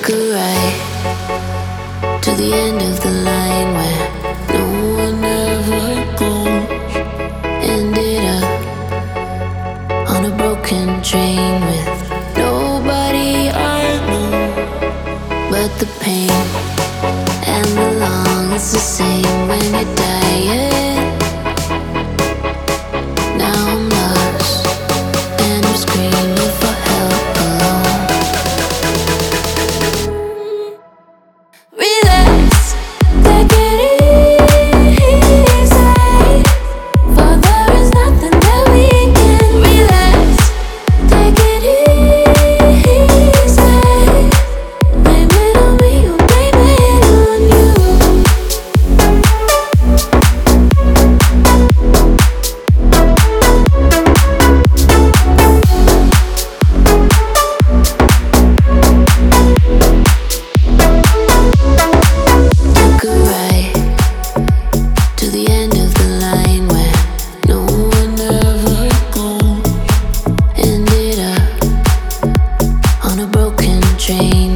Took a ride to the end of the line where no one ever goes. Ended up on a broken train with nobody I know. But the pain and the long is the same when you're dying. Now I'm lost and I'm screaming for help alone. Relax, take it easy, for there is nothing that we can. Relax, take it easy. Blame it on me or blame it on you. Took a ride to the end of the line where no one ever goes. Ended up on a broken train